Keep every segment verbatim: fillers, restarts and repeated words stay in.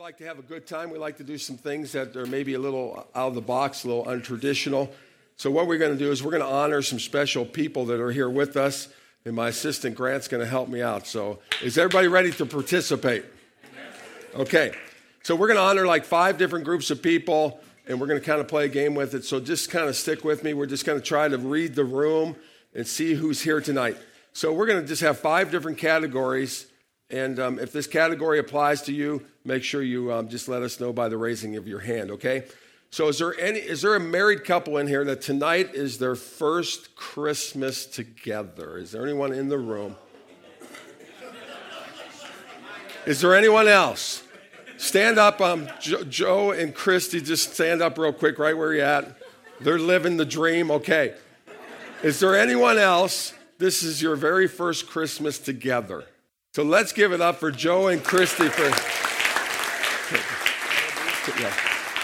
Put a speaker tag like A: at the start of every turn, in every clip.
A: like to have a good time. We like to do some things that are maybe a little out of the box, a little untraditional. So what we're going to do is we're going to honor some special people that are here with us, and my assistant Grant's going to help me out. So is everybody ready to participate? Okay. So we're going to honor like five different groups of people, and we're going to kind of play a game with it. So just kind of stick with me. We're just going to try to read the room and see who's here tonight. So we're going to just have five different categories. And um, if this category applies to you, make sure you um, just let us know by the raising of your hand, okay? So is there any? Is there a married couple in here that tonight is their first Christmas together? Is there anyone in the room? Is there anyone else? Stand up, um, jo- Joe and Christy, just stand up real quick right where you're at. They're living the dream, okay. Is there anyone else? This is your very first Christmas together. So let's give it up for Joe and Christy for... Yeah.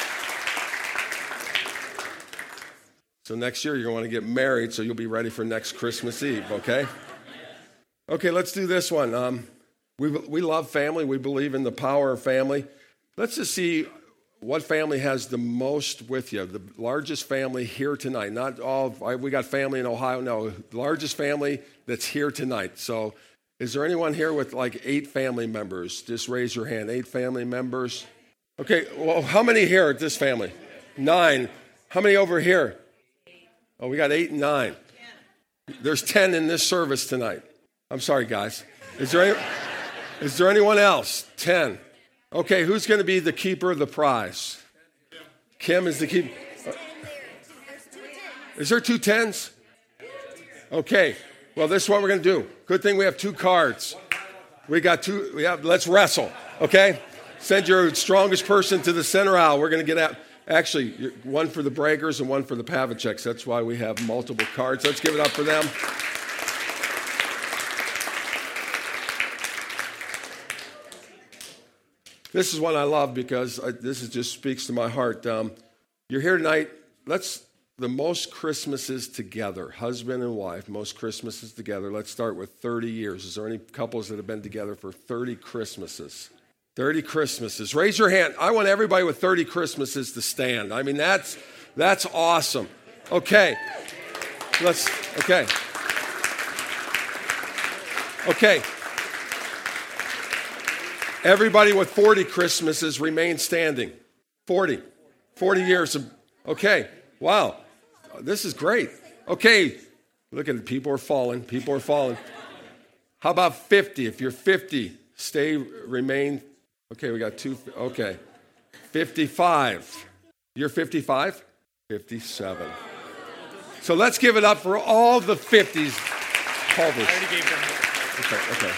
A: So next year you're going to want to get married, so you'll be ready for next Christmas Eve, okay? Okay, let's do this one. Um, we we love family. We believe in the power of family. Let's just see what family has the most with you. The largest family here tonight. Not all, we got family in Ohio. No, the largest family that's here tonight. So... is there anyone here with like eight family members? Just raise your hand. Eight family members. Okay, well, how many here at this family? Nine. How many over here? Oh, we got eight and nine. There's ten in this service tonight. I'm sorry, guys. Is there any, is there anyone else? Ten. Okay, who's going to be the keeper of the prize? Kim is the keeper. Is there two tens? Okay. Well, this is what we're going to do. Good thing we have two cards. We got two. We have, let's wrestle, okay? Send your strongest person to the center aisle. We're going to get out. Actually, one for the Braggers and one for the Pavacheks. That's why we have multiple cards. Let's give it up for them. This is one I love because I, this is just speaks to my heart. Um, you're here tonight. Let's... The most Christmases together, husband and wife, most Christmases together. Let's start with thirty years. Is there any couples that have been together for thirty Christmases? thirty Christmases. Raise your hand. I want everybody with thirty Christmases to stand. I mean, that's that's awesome. Okay. Let's, okay. Okay. Everybody with forty Christmases remain standing. forty. forty years of, okay. Wow. This is great. Okay, look at it. People are falling. People are falling. How about fifty? If you're fifty, stay, remain. Okay, we got two. Okay. fifty-five. You're fifty-five? fifty-seven. So let's give it up for all the fifties. I already gave them. Okay, okay.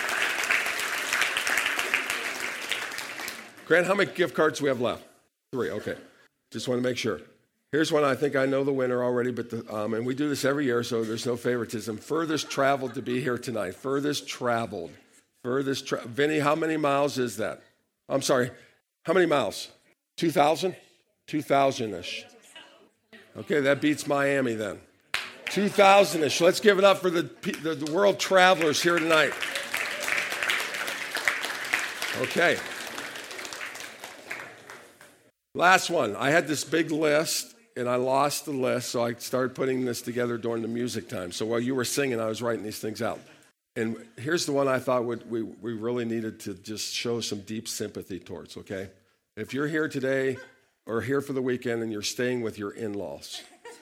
A: Grant, how many gift cards do we have left? Three, okay. Just want to make sure. Here's one I think I know the winner already, but the, um, and we do this every year, so there's no favoritism. Furthest traveled to be here tonight. Furthest traveled. Furthest tra- Vinny, how many miles is that? I'm sorry. How many miles? two thousand? two thousand-ish. Okay, that beats Miami then. two thousand-ish. Let's give it up for the, the, the world travelers here tonight. Okay. Last one. I had this big list. And I lost the list, so I started putting this together during the music time. So while you were singing, I was writing these things out. And here's the one I thought would, we, we really needed to just show some deep sympathy towards, okay? If you're here today or here for the weekend and you're staying with your in-laws.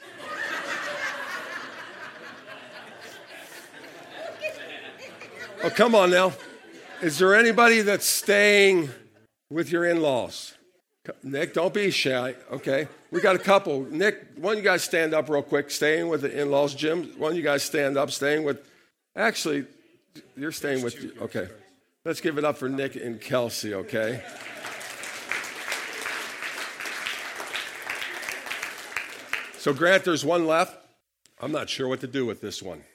A: Oh, come on now. Is there anybody that's staying with your in-laws? Nick, don't be shy, okay? We got a couple. Nick, why don't you guys stand up real quick, staying with the in-laws. Jim, why don't you guys stand up, staying with, actually, you're staying with, okay. Let's give it up for Nick and Kelsey, okay? So, Grant, there's one left. I'm not sure what to do with this one.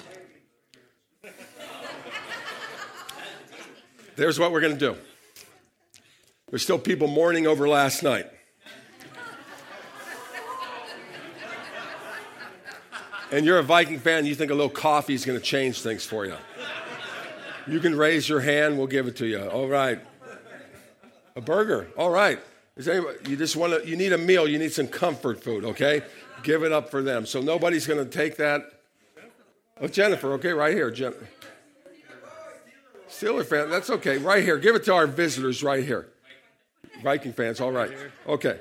A: There's what we're going to do. There's still people mourning over last night. And you're a Viking fan, you think a little coffee is going to change things for you. You can raise your hand, we'll give it to you. All right. A burger. All right. Is anybody, you just want to, you need a meal. You need some comfort food, okay? Give it up for them. So nobody's going to take that. Oh, Jennifer. Okay, right here. Jen- Steeler fan. That's okay. Right here. Give it to our visitors right here. Viking fans. All right. Okay.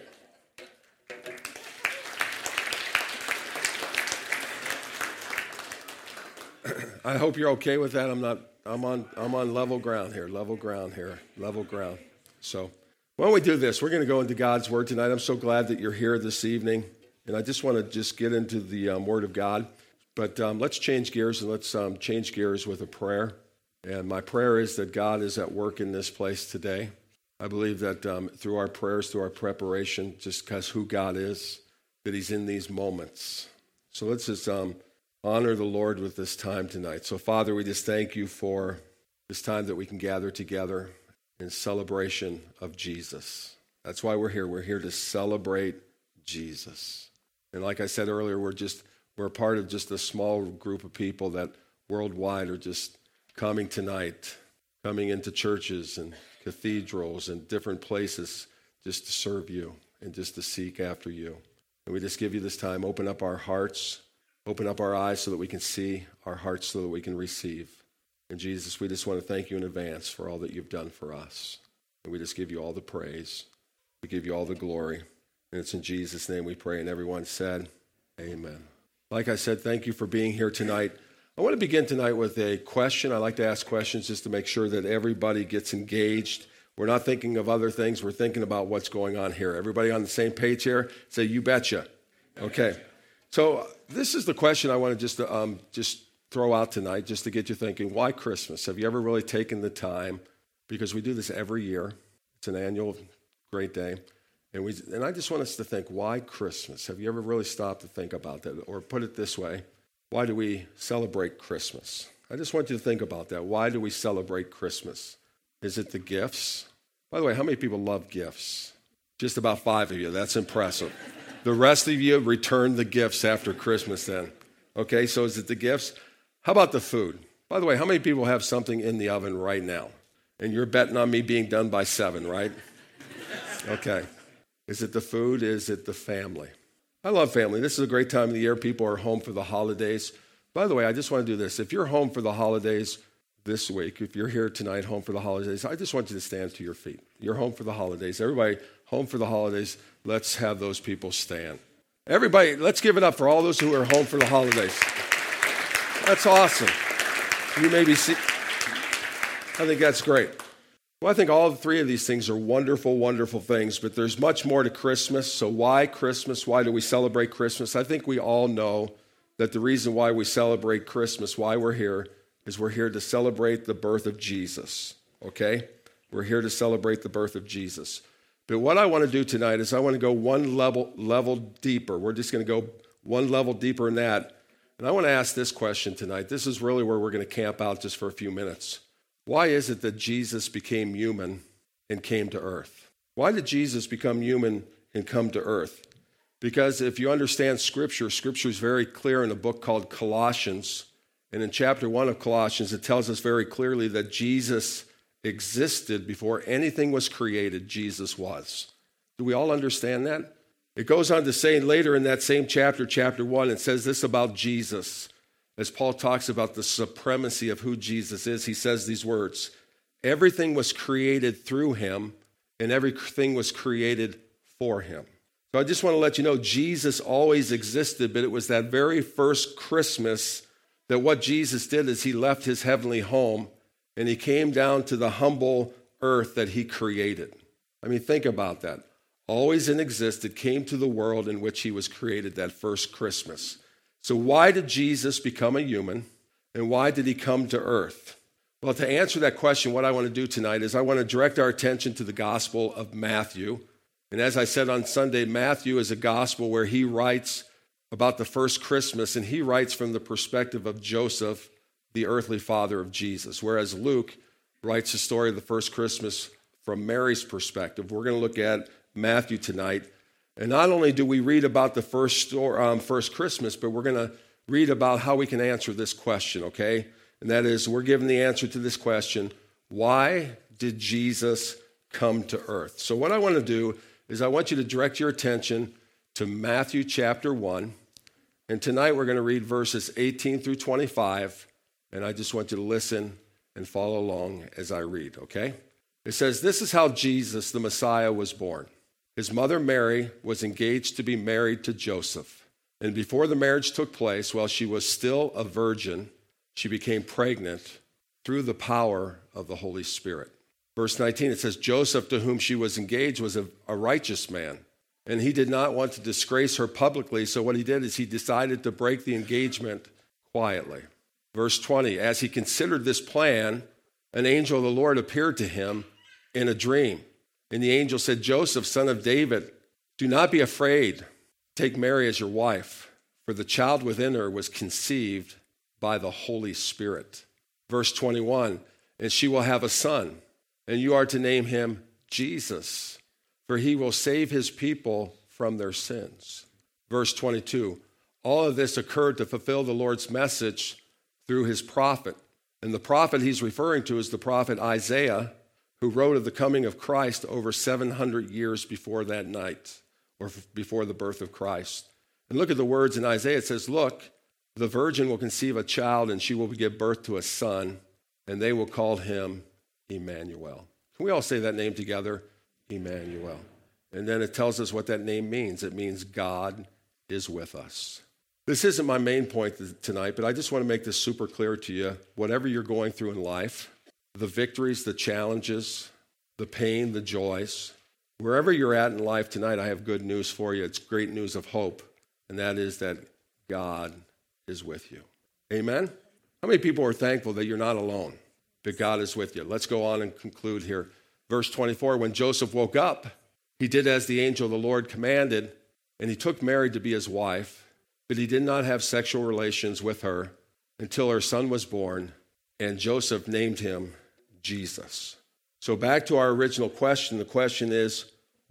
A: I hope you're okay with that. I'm not, I'm on, I'm on level ground here, level ground here, level ground. So why don't we do this? We're going to go into God's Word tonight. I'm so glad that you're here this evening. And I just want to just get into the um, Word of God. But um, let's change gears and let's um, change gears with a prayer. And my prayer is that God is at work in this place today. I believe that um, through our prayers, through our preparation, just because who God is, that he's in these moments. So let's just um, honor the Lord with this time tonight. So, Father, we just thank you for this time that we can gather together in celebration of Jesus. That's why we're here. We're here to celebrate Jesus. And like I said earlier, we're just we're a part of just a small group of people that worldwide are just coming tonight, coming into churches and cathedrals and different places just to serve you and just to seek after you. And we just give you this time. Open up our hearts. Open up our eyes so that we can see, our hearts so that we can receive. And Jesus, we just want to thank you in advance for all that you've done for us. And we just give you all the praise. We give you all the glory. And it's in Jesus' name we pray. And everyone said, amen. Like I said, thank you for being here tonight. I want to begin tonight with a question. I like to ask questions just to make sure that everybody gets engaged. We're not thinking of other things. We're thinking about what's going on here. Everybody on the same page here? Say, you betcha. Okay. So this is the question I want to just um, just throw out tonight, just to get you thinking, why Christmas? Have you ever really taken the time? Because we do this every year. It's an annual great day. And we and I just want us to think, why Christmas? Have you ever really stopped to think about that? Or put it this way, why do we celebrate Christmas? I just want you to think about that. Why do we celebrate Christmas? Is it the gifts? By the way, how many people love gifts? Just about five of you. That's impressive. The rest of you return the gifts after Christmas then. Okay, so is it the gifts? How about the food? By the way, how many people have something in the oven right now? And you're betting on me being done by seven, right? Okay. Is it the food? Is it the family? I love family. This is a great time of the year. People are home for the holidays. By the way, I just want to do this. If you're home for the holidays this week, if you're here tonight home for the holidays, I just want you to stand to your feet. You're home for the holidays. Everybody home for the holidays. Let's have those people stand. Everybody, let's give it up for all those who are home for the holidays. That's awesome. You may be see- I think that's great. Well, I think all three of these things are wonderful, wonderful things, but there's much more to Christmas. So why Christmas? Why do we celebrate Christmas? I think we all know that the reason why we celebrate Christmas, why we're here, is we're here to celebrate the birth of Jesus, okay? We're here to celebrate the birth of Jesus. But what I want to do tonight is I want to go one level level deeper. We're just going to go one level deeper in that. And I want to ask this question tonight. This is really where we're going to camp out just for a few minutes. Why is it that Jesus became human and came to earth? Why did Jesus become human and come to earth? Because if you understand Scripture, Scripture is very clear in a book called Colossians. And in chapter one of Colossians, it tells us very clearly that Jesus existed before anything was created. Jesus was. Do we all understand that? It goes on to say later in that same chapter, chapter one, it says this about Jesus. As Paul talks about the supremacy of who Jesus is, he says these words, everything was created through him and everything was created for him. So I just want to let you know, Jesus always existed, but it was that very first Christmas that what Jesus did is he left his heavenly home and he came down to the humble earth that he created. I mean, think about that. Always in existence, came to the world in which he was created that first Christmas. So why did Jesus become a human and why did he come to earth? Well, to answer that question, what I want to do tonight is I want to direct our attention to the Gospel of Matthew. And as I said on Sunday, Matthew is a gospel where he writes about the first Christmas, and he writes from the perspective of Joseph, the earthly father of Jesus, whereas Luke writes the story of the first Christmas from Mary's perspective. We're going to look at Matthew tonight. And not only do we read about the first, story, um, first Christmas, but we're going to read about how we can answer this question, okay? And that is, we're given the answer to this question, why did Jesus come to earth. So what I want to do is I want you to direct your attention to Matthew chapter one. And tonight we're going to read verses eighteen through twenty-five. And I just want you to listen and follow along as I read, okay? It says, "This is how Jesus, the Messiah, was born. His mother Mary was engaged to be married to Joseph. And before the marriage took place, while she was still a virgin, she became pregnant through the power of the Holy Spirit." Verse nineteen, it says, "Joseph, to whom she was engaged, was a, a righteous man, and he did not want to disgrace her publicly, so what he did is he decided to break the engagement quietly." Verse twenty, "As he considered this plan, an angel of the Lord appeared to him in a dream. And the angel said, 'Joseph, son of David, do not be afraid. Take Mary as your wife, for the child within her was conceived by the Holy Spirit.'" Verse twenty-one, "And she will have a son, and you are to name him Jesus, for he will save his people from their sins." Verse twenty-two, "All of this occurred to fulfill the Lord's message through his prophet." And the prophet he's referring to is the prophet Isaiah, who wrote of the coming of Christ over seven hundred years before that night, or before the birth of Christ. And look at the words in Isaiah. It says, "Look, the virgin will conceive a child, and she will give birth to a son, and they will call him Emmanuel." Can we all say that name together? Emmanuel. And then it tells us what that name means. It means God is with us. This isn't my main point tonight, but I just want to make this super clear to you. Whatever you're going through in life, the victories, the challenges, the pain, the joys, wherever you're at in life tonight, I have good news for you. It's great news of hope, and that is that God is with you. Amen? How many people are thankful that you're not alone, that God is with you? Let's go on and conclude here. Verse twenty-four, "When Joseph woke up, he did as the angel of the Lord commanded, and he took Mary to be his wife, but he did not have sexual relations with her until her son was born, and Joseph named him Jesus." So back to our original question. The question is,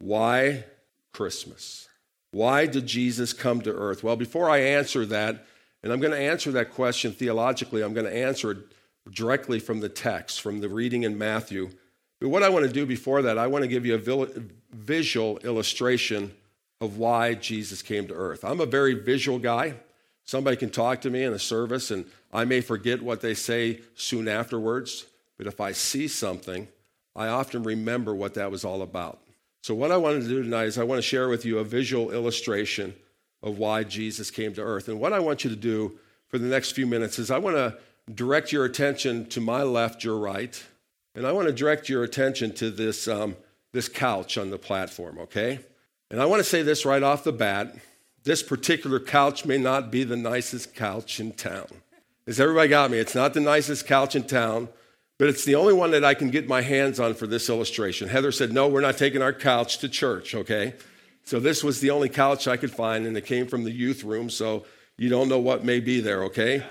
A: why Christmas? Why did Jesus come to earth? Well, before I answer that, and I'm going to answer that question theologically, I'm going to answer it directly from the text, from the reading in Matthew. But what I want to do before that, I want to give you a visual illustration of why Jesus came to earth. I'm a very visual guy. Somebody can talk to me in a service, and I may forget what they say soon afterwards, but if I see something, I often remember what that was all about. So what I want to do tonight is I want to share with you a visual illustration of why Jesus came to earth. And what I want you to do for the next few minutes is I want to direct your attention to my left, your right, and I want to direct your attention to this, um, this couch on the platform, okay? And I want to say this right off the bat. This particular couch may not be the nicest couch in town. Has everybody got me? It's not the nicest couch in town, but it's the only one that I can get my hands on for this illustration. Heather said, "No, we're not taking our couch to church," okay? So this was the only couch I could find, and it came from the youth room, so you don't know what may be there, okay?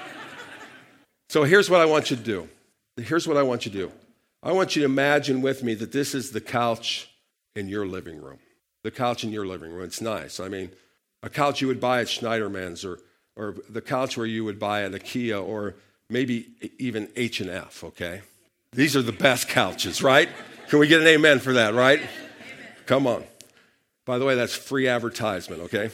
A: So here's what I want you to do. Here's what I want you to do. I want you to imagine with me that this is the couch in your living room. The couch in your living room. It's nice. I mean, a couch you would buy at Schneiderman's, or or the couch where you would buy at IKEA, or maybe even H and F, okay? These are the best couches, right? Can we get an amen for that, right? Come on. By the way, that's free advertisement, okay?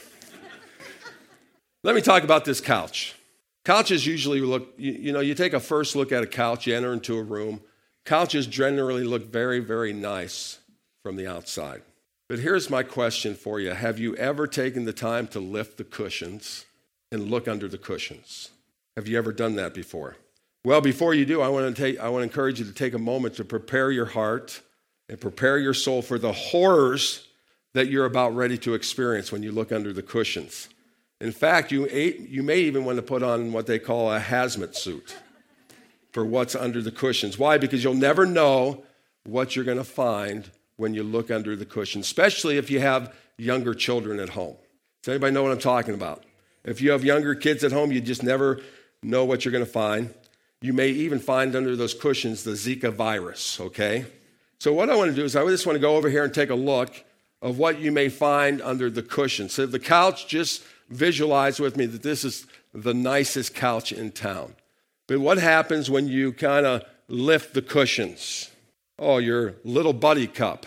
A: Let me talk about this couch. Couches usually look, you, you know, you take a first look at a couch, you enter into a room. Couches generally look very, very nice from the outside. But here's my question for you. Have you ever taken the time to lift the cushions and look under the cushions? Have you ever done that before? Well, before you do, I want to take, I want to encourage you to take a moment to prepare your heart and prepare your soul for the horrors that you're about ready to experience when you look under the cushions. In fact, you, you may even want to put on what they call a hazmat suit for what's under the cushions. Why? Because you'll never know what you're going to find when you look under the cushions, especially if you have younger children at home. Does anybody know what I'm talking about? If you have younger kids at home, you just never know what you're going to find. You may even find under those cushions the Zika virus, okay? So what I want to do is I just want to go over here and take a look of what you may find under the cushions. So the couch, just visualize with me that this is the nicest couch in town. But what happens when you kind of lift the cushions? Oh, your little buddy cup.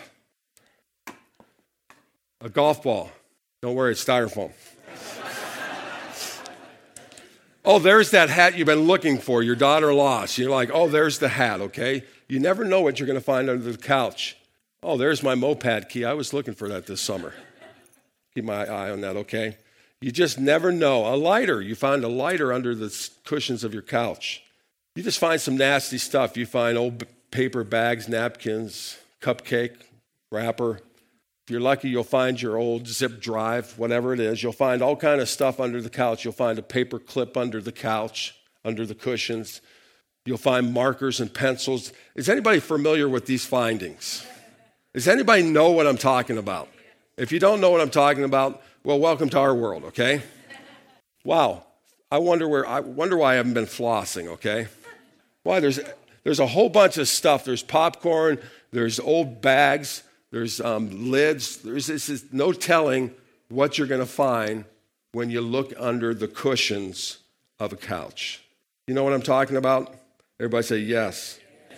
A: A golf ball. Don't worry, it's styrofoam. Oh, there's that hat you've been looking for, your daughter lost. You're like, oh, there's the hat, okay? You never know what you're going to find under the couch. Oh, there's my moped key. I was looking for that this summer. Keep my eye on that, okay? You just never know. A lighter. You find a lighter under the cushions of your couch. You just find some nasty stuff. You find old paper bags, napkins, cupcake, wrapper. If you're lucky, you'll find your old zip drive, whatever it is. You'll find all kind of stuff under the couch. You'll find a paper clip under the couch, under the cushions. You'll find markers and pencils. Is anybody familiar with these findings? Does anybody know what I'm talking about? If you don't know what I'm talking about, well, welcome to our world, okay? Wow. I wonder where I wonder why I haven't been flossing, okay? Why? There's there's a whole bunch of stuff. There's popcorn, there's old bags, there's um, lids. There's this is no telling what you're going to find when you look under the cushions of a couch. You know what I'm talking about? Everybody say yes.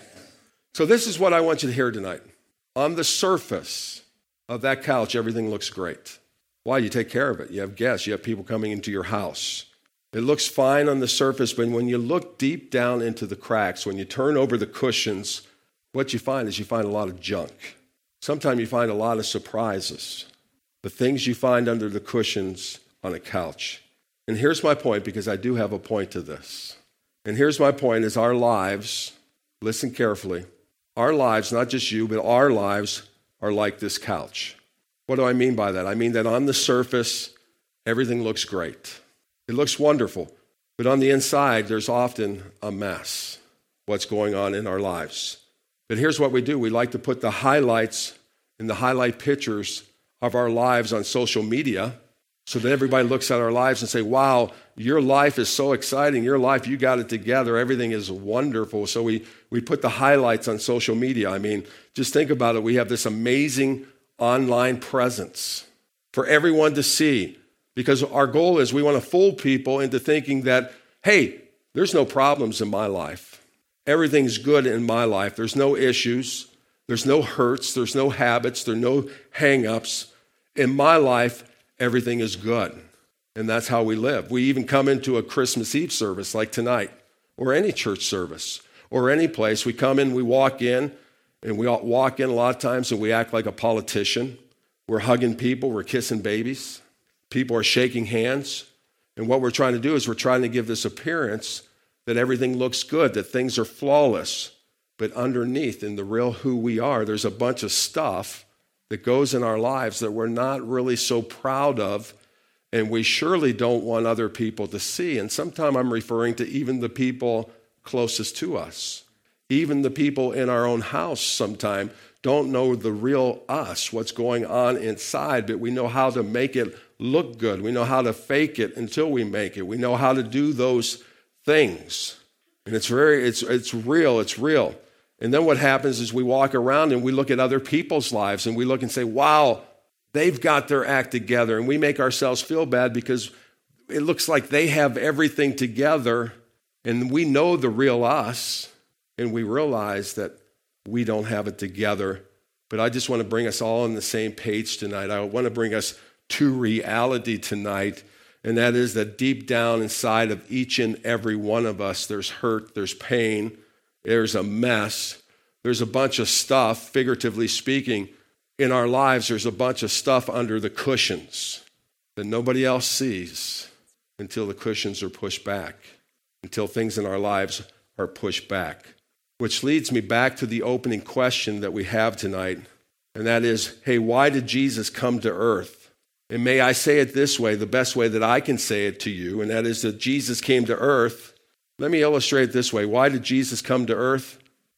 A: So this is what I want you to hear tonight. On the surface of that couch, everything looks great. Why? You take care of it. You have guests. You have people coming into your house. It looks fine on the surface, but when you look deep down into the cracks, when you turn over the cushions, what you find is you find a lot of junk. Sometimes you find a lot of surprises. The things you find under the cushions on a couch. And here's my point, because I do have a point to this. And here's my point is our lives, listen carefully, our lives, not just you, but our lives are like this couch. What do I mean by that? I mean that on the surface, everything looks great. It looks wonderful. But on the inside, there's often a mess, what's going on in our lives. But here's what we do. We like to put the highlights and the highlight pictures of our lives on social media so that everybody looks at our lives and say, wow, your life is so exciting. Your life, you got it together. Everything is wonderful. So we, we put the highlights on social media. I mean, just think about it. We have this amazing online presence for everyone to see because our goal is we want to fool people into thinking that, hey, there's no problems in my life. Everything's good in my life. There's no issues. There's no hurts. There's no habits. There's no hang-ups. In my life, everything is good. And that's how we live. We even come into a Christmas Eve service like tonight or any church service or any place. We come in, we walk in, and we all walk in a lot of times and we act like a politician. We're hugging people. We're kissing babies. People are shaking hands. And what we're trying to do is we're trying to give this appearance that everything looks good, that things are flawless. But underneath, in the real who we are, there's a bunch of stuff that goes in our lives that we're not really so proud of, and we surely don't want other people to see. And sometimes I'm referring to even the people closest to us. Even the people in our own house sometimes don't know the real us, what's going on inside, but we know how to make it look good. We know how to fake it until we make it. We know how to do those things. And it's very, it's it's real, it's real. And then what happens is we walk around and we look at other people's lives and we look and say, wow, they've got their act together. And we make ourselves feel bad because it looks like they have everything together and we know the real us and we realize that we don't have it together. But I just want to bring us all on the same page tonight. I want to bring us to reality tonight. And that is that deep down inside of each and every one of us, there's hurt, there's pain, there's a mess, there's a bunch of stuff, figuratively speaking, in our lives. There's a bunch of stuff under the cushions that nobody else sees until the cushions are pushed back, until things in our lives are pushed back. Which leads me back to the opening question that we have tonight, and that is, hey, why did Jesus come to earth? And may I say it this way, the best way that I can say it to you, and that is that Jesus came to earth. Let me illustrate it this way. Why did Jesus come to earth?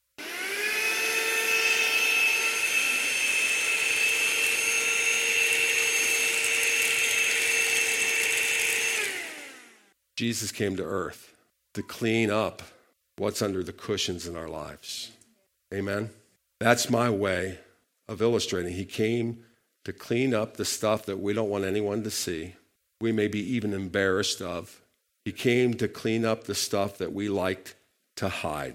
A: Jesus came to earth to clean up what's under the cushions in our lives. Amen? That's my way of illustrating. He came to clean up the stuff that we don't want anyone to see, we may be even embarrassed of. He came to clean up the stuff that we liked to hide.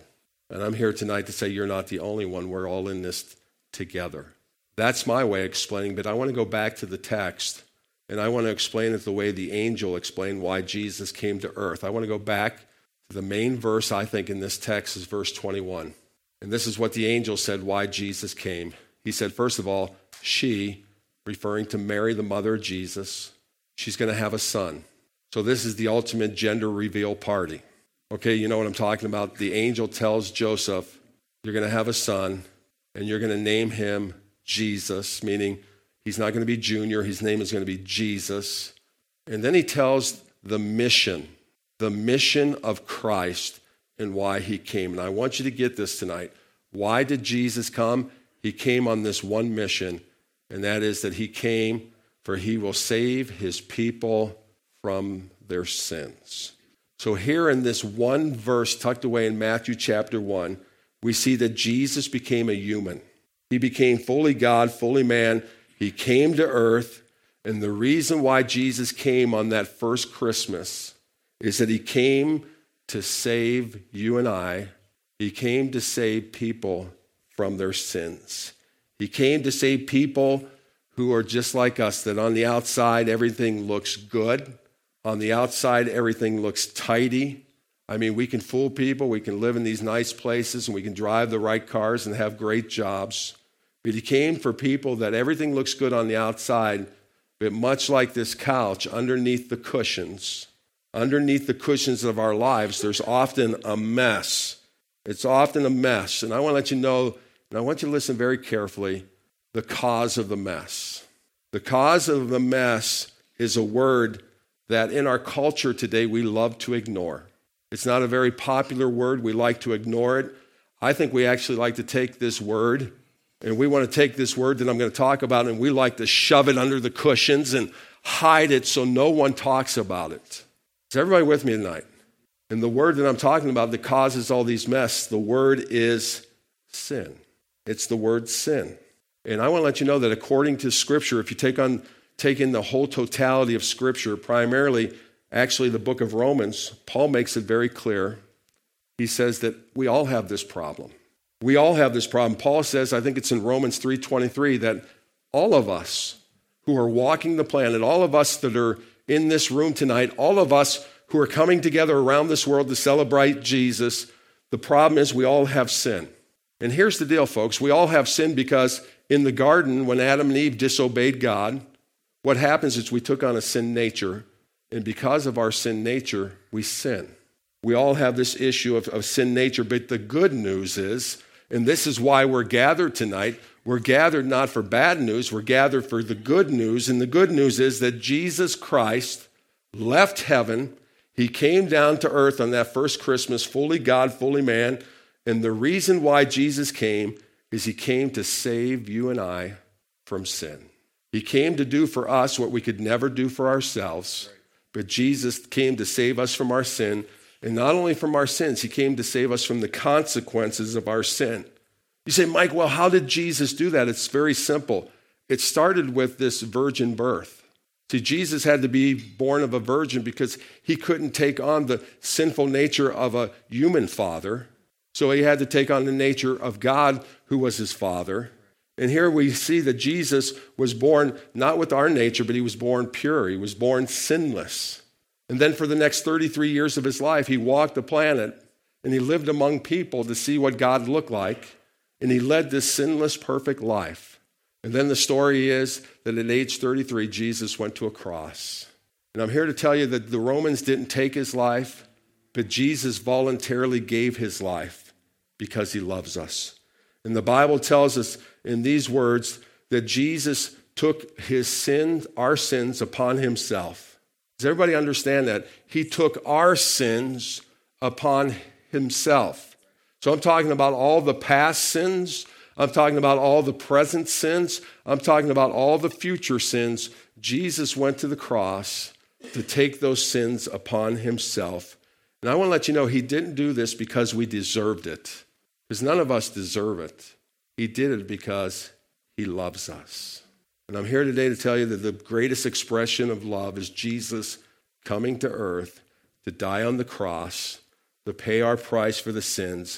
A: And I'm here tonight to say you're not the only one. We're all in this together. That's my way of explaining, but I want to go back to the text, and I want to explain it the way the angel explained why Jesus came to earth. I want to go back to the main verse, I think, in this text is verse twenty-one. And this is what the angel said why Jesus came. He said, first of all, she, referring to Mary, the mother of Jesus, she's going to have a son. So this is the ultimate gender reveal party. Okay, you know what I'm talking about? The angel tells Joseph, you're going to have a son, and you're going to name him Jesus, meaning he's not going to be Junior. His name is going to be Jesus. And then he tells the mission, the mission of Christ and why he came. And I want you to get this tonight. Why did Jesus come? He came on this one mission, and that is that he came for he will save his people from their sins. So here in this one verse tucked away in Matthew chapter one, we see that Jesus became a human. He became fully God, fully man. He came to earth, and the reason why Jesus came on that first Christmas is that he came to save you and I. He came to save people from their sins. He came to save people who are just like us, that on the outside everything looks good. On the outside everything looks tidy. I mean, we can fool people. We can live in these nice places, and we can drive the right cars and have great jobs. But he came for people that everything looks good on the outside, but much like this couch, underneath the cushions, underneath the cushions of our lives, there's often a mess. It's often a mess. And I want to let you know, and I want you to listen very carefully, the cause of the mess. The cause of the mess is a word that in our culture today we love to ignore. It's not a very popular word. We like to ignore it. I think we actually like to take this word, and we want to take this word that I'm going to talk about, and we like to shove it under the cushions and hide it so no one talks about it. Is everybody with me tonight? And the word that I'm talking about that causes all these mess, the word is sin. It's the word sin. And I want to let you know that according to Scripture, if you take on take in the whole totality of Scripture, primarily, actually the book of Romans, Paul makes it very clear. He says that we all have this problem. We all have this problem. Paul says, I think it's in Romans three twenty-three, that all of us who are walking the planet, all of us that are in this room tonight, all of us who are coming together around this world to celebrate Jesus, the problem is we all have sin. And here's the deal, folks. We all have sin because in the garden, when Adam and Eve disobeyed God, what happens is we took on a sin nature, and because of our sin nature, we sin. We all have this issue of, of sin nature, but the good news is, and this is why we're gathered tonight, we're gathered not for bad news, we're gathered for the good news, and the good news is that Jesus Christ left heaven. He came down to earth on that first Christmas, fully God, fully man, and the reason why Jesus came is he came to save you and I from sin. He came to do for us what we could never do for ourselves, but Jesus came to save us from our sin, and not only from our sins, he came to save us from the consequences of our sin. You say, Mike, well, how did Jesus do that? It's very simple. It started with this virgin birth. See, Jesus had to be born of a virgin because he couldn't take on the sinful nature of a human father. So he had to take on the nature of God, who was his father. And here we see that Jesus was born not with our nature, but he was born pure. He was born sinless. And then for the next thirty-three years of his life, he walked the planet and he lived among people to see what God looked like. And he led this sinless, perfect life. And then the story is that at age thirty-three, Jesus went to a cross. And I'm here to tell you that the Romans didn't take his life, but Jesus voluntarily gave his life because he loves us. And the Bible tells us in these words that Jesus took his sins, our sins, upon himself. Does everybody understand that? He took our sins upon himself. So I'm talking about all the past sins. I'm talking about all the present sins. I'm talking about all the future sins. Jesus went to the cross to take those sins upon himself. And I want to let you know he didn't do this because we deserved it, because none of us deserve it. He did it because he loves us. And I'm here today to tell you that the greatest expression of love is Jesus coming to earth to die on the cross, to pay our price for the sins.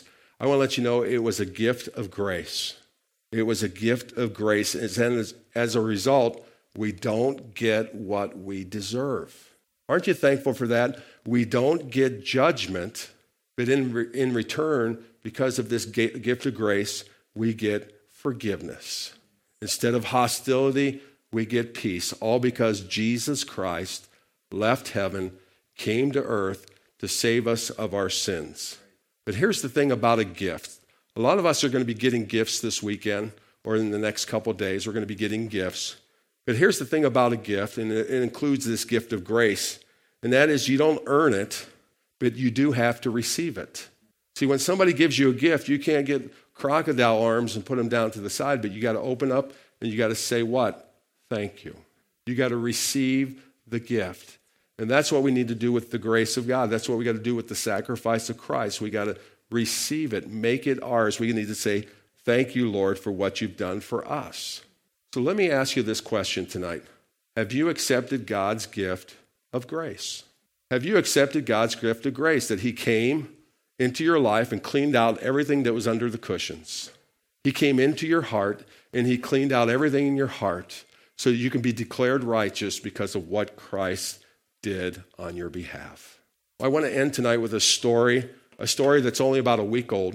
A: I want to let you know it was a gift of grace. It was a gift of grace. And as, as a result, we don't get what we deserve. Aren't you thankful for that? We don't get judgment, but in, re- in return, because of this ga- gift of grace, we get forgiveness. Instead of hostility, we get peace, all because Jesus Christ left heaven, came to earth to save us of our sins. But here's the thing about a gift. A lot of us are going to be getting gifts this weekend or in the next couple of days. We're going to be getting gifts. But here's the thing about a gift, and it includes this gift of grace, and that is you don't earn it, but you do have to receive it. See, when somebody gives you a gift, you can't get crocodile arms and put them down to the side, but you got to open up and you got to say what? Thank you. You got to receive the gift. And that's what we need to do with the grace of God. That's what we got to do with the sacrifice of Christ. We got to receive it, make it ours. We need to say, thank you, Lord, for what you've done for us. So let me ask you this question tonight. Have you accepted God's gift of grace? Have you accepted God's gift of grace, that he came into your life and cleaned out everything that was under the cushions? He came into your heart and he cleaned out everything in your heart so that you can be declared righteous because of what Christ did on your behalf. I want to end tonight with a story, a story that's only about a week old,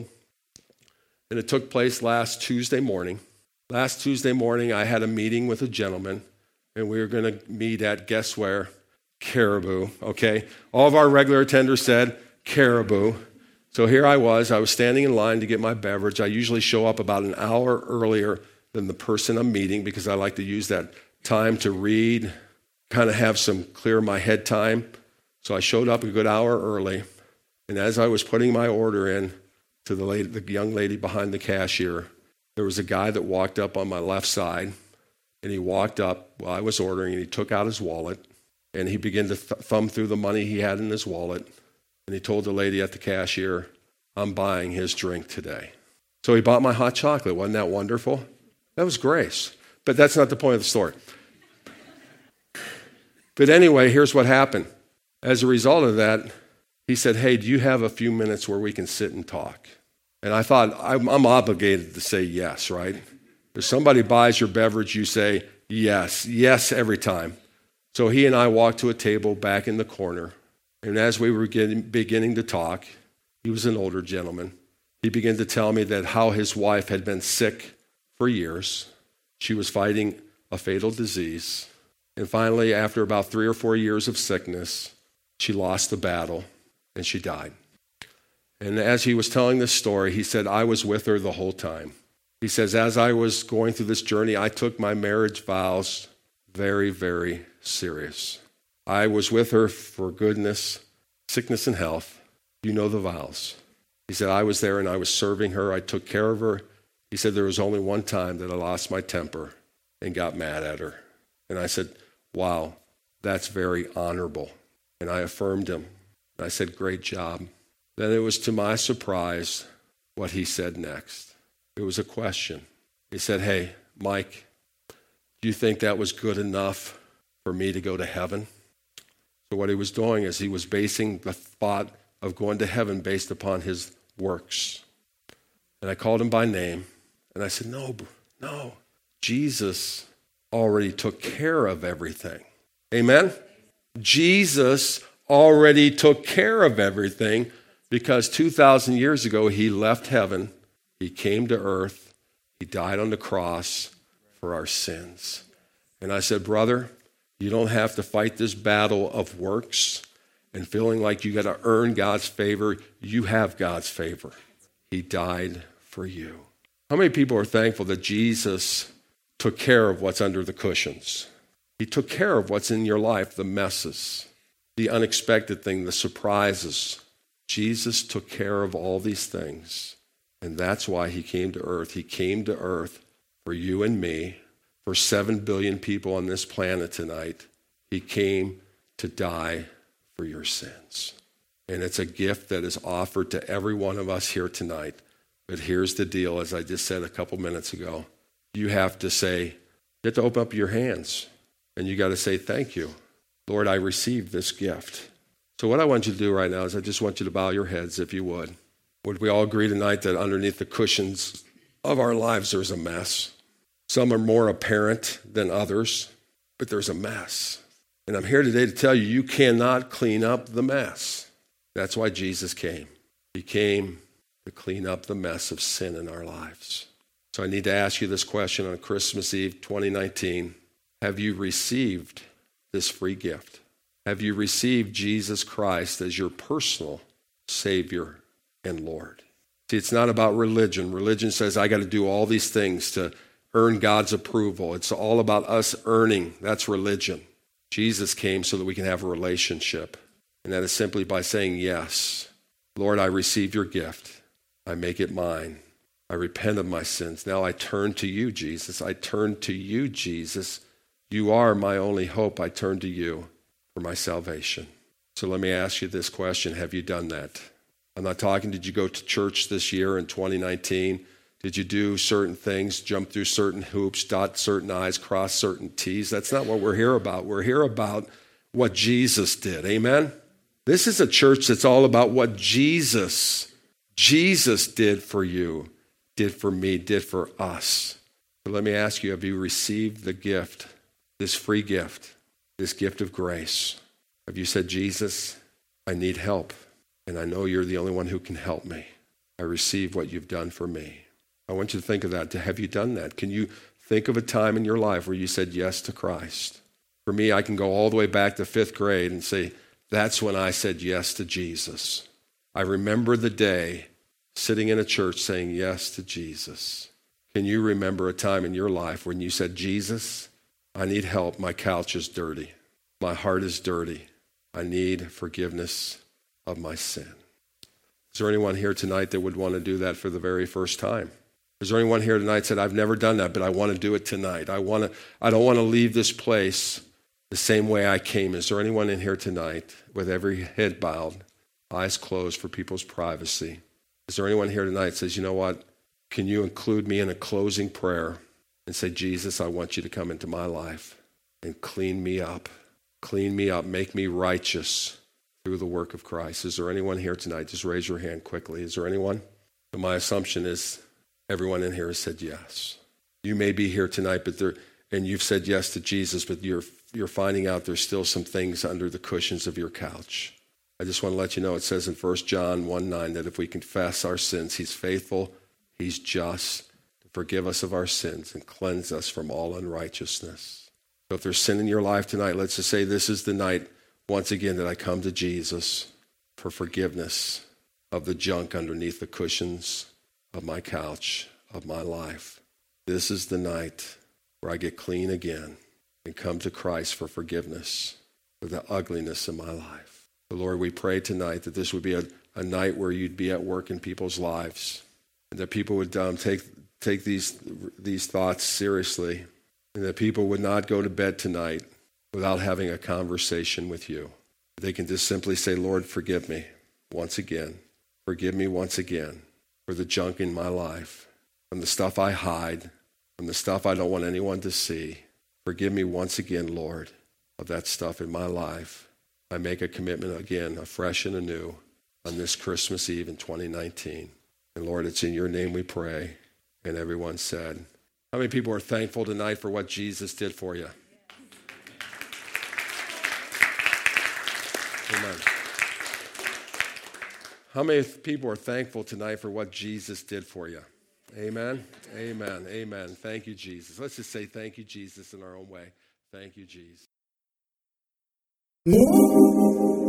A: and it took place last Tuesday morning. Last Tuesday morning, I had a meeting with a gentleman, and we were going to meet at, guess where? Caribou, okay? All of our regular attenders said Caribou. So here I was. I was standing in line to get my beverage. I usually show up about an hour earlier than the person I'm meeting because I like to use that time to read, kind of have some clear my head time. So I showed up a good hour early, and as I was putting my order in to the, lady, the young lady behind the cashier, there was a guy that walked up on my left side, and he walked up while I was ordering, and he took out his wallet, and he began to th- thumb through the money he had in his wallet, and he told the lady at the cashier, I'm buying his drink today. So he bought my hot chocolate. Wasn't that wonderful? That was grace. But that's not the point of the story. But anyway, here's what happened. As a result of that, he said, hey, do you have a few minutes where we can sit and talk? And I thought, I'm, I'm obligated to say yes, right? If somebody buys your beverage, you say yes, yes every time. So he and I walked to a table back in the corner. And as we were getting, beginning to talk, he was an older gentleman. He began to tell me that how his wife had been sick for years. She was fighting a fatal disease. And finally, after about three or four years of sickness, she lost the battle and she died. And as he was telling this story, he said, I was with her the whole time. He says, as I was going through this journey, I took my marriage vows very, very serious. I was with her for goodness, sickness, and health. You know the vows. He said, I was there and I was serving her. I took care of her. He said, there was only one time that I lost my temper and got mad at her. And I said, wow, that's very honorable. And I affirmed him. And I said, great job. Then it was to my surprise what he said next. It was a question. He said, hey, Mike, do you think that was good enough for me to go to heaven? So what he was doing is he was basing the thought of going to heaven based upon his works. And I called him by name, and I said, no, no, Jesus already took care of everything. Amen? Jesus already took care of everything because two thousand years ago, he left heaven, he came to earth, he died on the cross for our sins. And I said, brother, you don't have to fight this battle of works and feeling like you got to earn God's favor. You have God's favor. He died for you. How many people are thankful that Jesus took care of what's under the cushions? He took care of what's in your life, the messes, the unexpected thing, the surprises. Jesus took care of all these things. And that's why he came to earth. He came to earth for you and me, for seven billion people on this planet tonight. He came to die for your sins. And it's a gift that is offered to every one of us here tonight. But here's the deal, as I just said a couple minutes ago. You have to say, you have to open up your hands. And you got to say, thank you. Lord, I received this gift. So what I want you to do right now is I just want you to bow your heads, if you would. Would we all agree tonight that underneath the cushions of our lives there's a mess? Some are more apparent than others, but there's a mess. And I'm here today to tell you, you cannot clean up the mess. That's why Jesus came. He came to clean up the mess of sin in our lives. So I need to ask you this question on Christmas Eve twenty nineteen. Have you received this free gift? Have you received Jesus Christ as your personal Savior and Lord? See, it's not about religion. Religion says I got to do all these things to earn God's approval. It's all about us earning. That's religion. Jesus came so that we can have a relationship. And that is simply by saying, yes, Lord, I receive your gift. I make it mine. I repent of my sins. Now I turn to you, Jesus. I turn to you, Jesus. You are my only hope. I turn to you for my salvation. So let me ask you this question. Have you done that? I'm not talking, did you go to church this year in twenty nineteen? Did you do certain things, jump through certain hoops, dot certain I's, cross certain T's? That's not what we're here about. We're here about what Jesus did. Amen? This is a church that's all about what Jesus, Jesus did for you, did for me, did for us. But let me ask you, have you received the gift, this free gift, this gift of grace? Have you said, Jesus, I need help, and I know you're the only one who can help me. I receive what you've done for me. I want you to think of that. Have you done that? Can you think of a time in your life where you said yes to Christ? For me, I can go all the way back to fifth grade and say, that's when I said yes to Jesus. I remember the day sitting in a church saying yes to Jesus. Can you remember a time in your life when you said, Jesus, I need help. My couch is dirty. My heart is dirty. I need forgiveness of my sin. Is there anyone here tonight that would want to do that for the very first time? Is there anyone here tonight that said, I've never done that, but I want to do it tonight? I want to. I don't want to leave this place the same way I came. Is there anyone in here tonight with every head bowed, eyes closed for people's privacy? Is there anyone here tonight that says, you know what? Can you include me in a closing prayer and say, Jesus, I want you to come into my life and clean me up. Clean me up. Make me righteous through the work of Christ. Is there anyone here tonight? Just raise your hand quickly. Is there anyone? So my assumption is everyone in here has said yes. You may be here tonight, but there, and you've said yes to Jesus, but you're you're finding out there's still some things under the cushions of your couch. I just want to let you know, it says in First John one nine that if we confess our sins, he's faithful, he's just to forgive us of our sins and cleanse us from all unrighteousness. So if there's sin in your life tonight, let's just say this is the night, once again, that I come to Jesus for forgiveness of the junk underneath the cushions of my couch, of my life. This is the night where I get clean again and come to Christ for forgiveness for the ugliness in my life. So Lord, we pray tonight that this would be a, a night where you'd be at work in people's lives, and that people would um, take take these these thoughts seriously, and that people would not go to bed tonight without having a conversation with you. They can just simply say, Lord, forgive me once again. Forgive me once again for the junk in my life, from the stuff I hide, from the stuff I don't want anyone to see. Forgive me once again, Lord, of that stuff in my life. I make a commitment again, afresh and anew, on this Christmas Eve in twenty nineteen. And Lord, it's in your name we pray. And everyone said, how many people are thankful tonight for what Jesus did for you? Amen. How many people are thankful tonight for what Jesus did for you? Amen. Amen. Amen. Thank you, Jesus. Let's just say thank you, Jesus, in our own way. Thank you, Jesus.